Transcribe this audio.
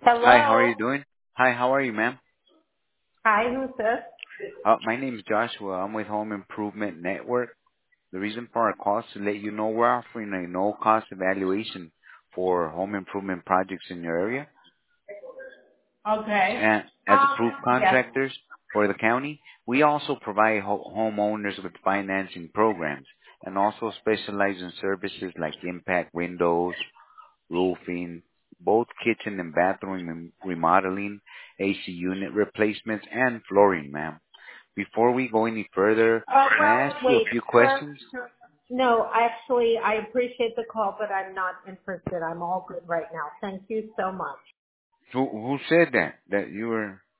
Hi, how are Hello. you doing? Hi, how are you, ma'am? Hi, who's this? My name is Joshua. I'm with Home Improvement Network. The reason for our call is to let you know we're offering a no-cost evaluation for home improvement projects in your area. Okay. And as approved Yes. contractors for the county, we also provide homeowners with financing programs and also specialize in services like impact windows, roofing, both kitchen and bathroom remodeling, AC unit replacements, and flooring, ma'am. Before we go any further, Oh, may I well, ask you wait. a few Sir, questions? sir. No, actually, I appreciate the call, but I'm not interested. I'm all good right now. Thank you so much. Who said that? That you were?